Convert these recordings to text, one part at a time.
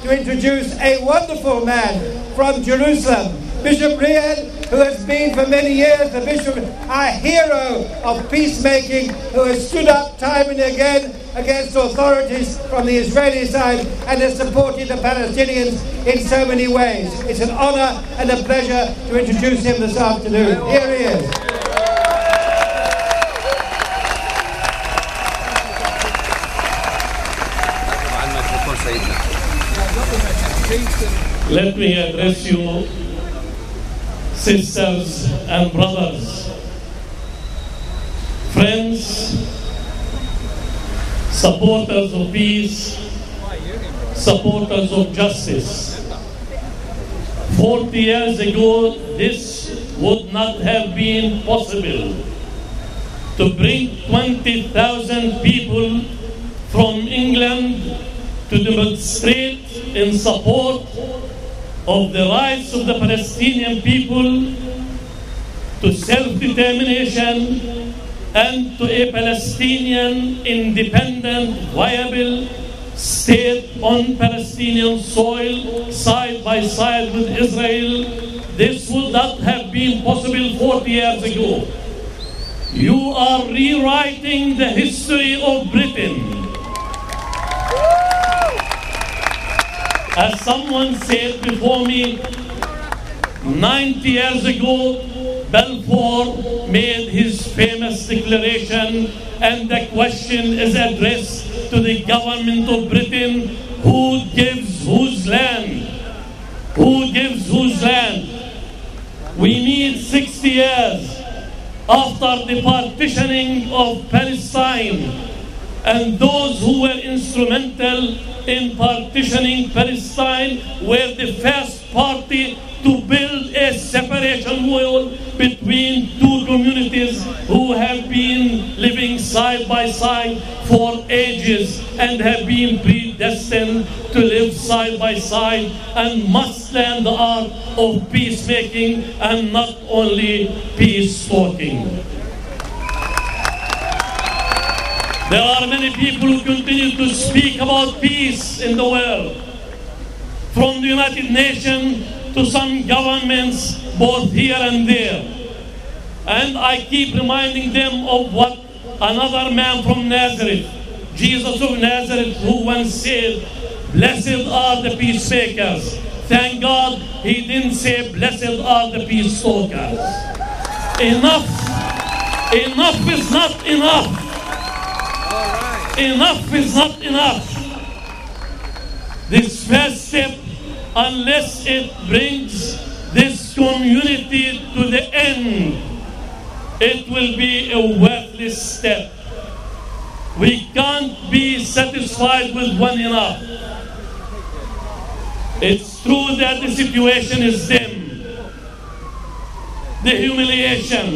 to introduce a wonderful man from Jerusalem, Bishop Riyad, who has been for many years the bishop, a hero of peacemaking, who has stood up time and again against authorities from the Israeli side and has supported the Palestinians in so many ways. It's an honor and a pleasure to introduce him this afternoon. Here he is. Let me address you, sisters and brothers, friends, supporters of peace, supporters of justice. 40 years ago, this would not have been possible to bring 20,000 people from England to demonstrate in support of the rights of the Palestinian people to self-determination and to a Palestinian independent, viable state on Palestinian soil, side by side with Israel. This would not have been possible 40 years ago. You are rewriting the history of Britain. As someone said before me, 90 years ago, Balfour made his famous declaration, and the question is addressed to the government of Britain: who gives whose land? Who gives whose land? We need 60 years after the partitioning of Palestine, and those who were instrumental in partitioning Palestine were the first party to build a separation wall between two communities who have been living side by side for ages and have been predestined to live side by side and must learn the art of peacemaking and not only peace talking. There are many people who continue to speak about peace in the world, from the United Nations to some governments, both here and there. And I keep reminding them of what another man from Nazareth, Jesus of Nazareth, who once said, "Blessed are the peacemakers." Thank God he didn't say, "Blessed are the peace talkers." Enough. Enough is not enough. Enough is not enough. This first step, unless it brings this community to the end, it will be a worthless step. We can't be satisfied with one enough. It's true that the situation is dim. The humiliation,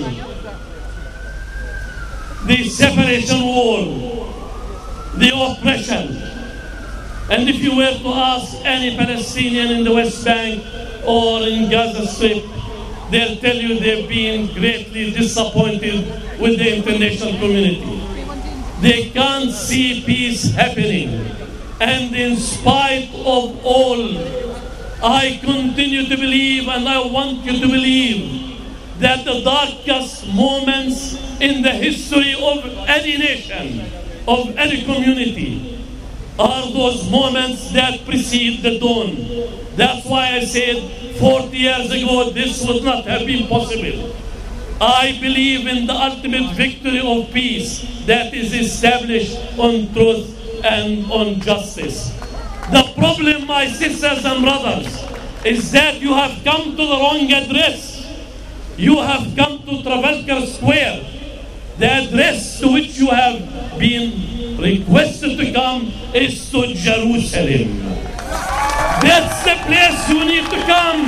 the separation wall, the oppression. And if you were to ask any Palestinian in the West Bank or in Gaza Strip, they'll tell you they've been greatly disappointed with the international community. They can't see peace happening. And in spite of all, I continue to believe, and I want you to believe, that the darkest moments in the history of any nation, of any community, are those moments that precede the dawn. That's why I said 40 years ago this would not have been possible. I believe in the ultimate victory of peace that is established on truth and on justice. The problem, my sisters and brothers, is that you have come to the wrong address. You have come to Trafalgar Square. The address to which you have been requested to come is to Jerusalem. That's the place you need to come.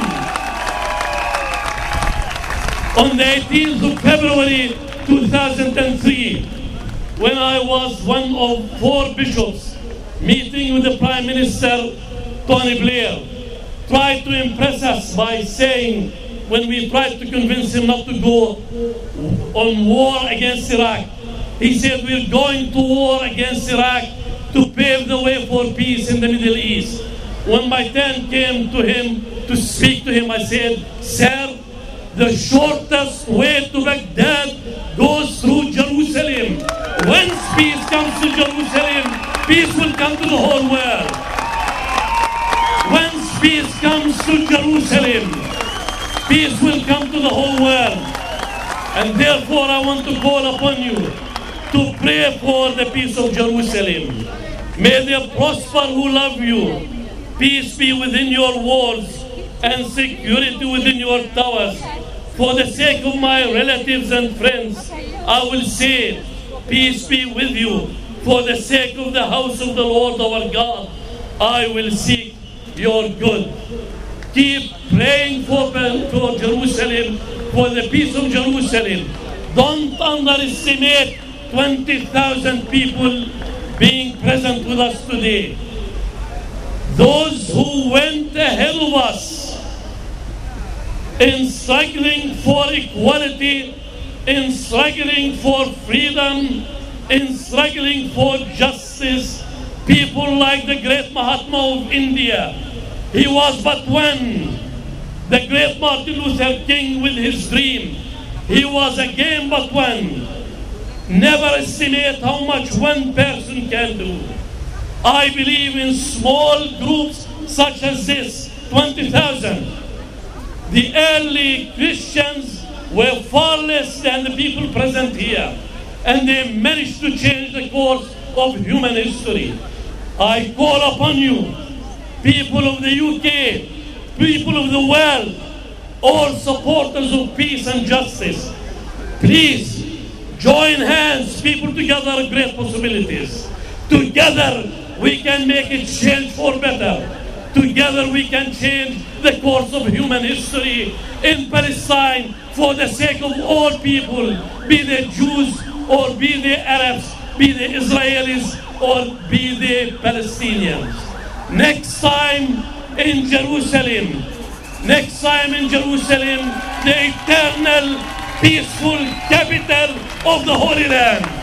On the 18th of February 2003, when I was one of 4 bishops meeting with the Prime Minister, Tony Blair, tried to impress us by saying, when we tried to convince him not to go on war against Iraq, he said, "We're going to war against Iraq to pave the way for peace in the Middle East." When my turn came to him to speak to him, I said, "Sir, the shortest way to Baghdad goes through Jerusalem. Once peace comes to Jerusalem, peace will come to the whole world. Once peace comes to Jerusalem, peace will come to the whole world." And therefore I want to call upon you to pray for the peace of Jerusalem. May they prosper who love you. Peace be within your walls and security within your towers. For the sake of my relatives and friends, I will say, peace be with you. For the sake of the house of the Lord our God, I will seek your good. Keep praying for Jerusalem, for the peace of Jerusalem. Don't underestimate 20,000 people being present with us today. Those who went ahead of us in struggling for equality, in struggling for freedom, in struggling for justice, people like the great Mahatma of India. He was but one. The great Martin Luther King with his dream. He was again but one. Never estimate how much one person can do. I believe in small groups such as this, 20,000. The early Christians were far less than the people present here, and they managed to change the course of human history. I call upon you, people of the UK, people of the world, all supporters of peace and justice, please join hands. People together are great possibilities. Together we can make a change for better. Together we can change the course of human history in Palestine for the sake of all people, be they Jews or be they Arabs, be they Israelis or be they Palestinians. Next time in Jerusalem, the eternal peaceful capital of the Holy Land.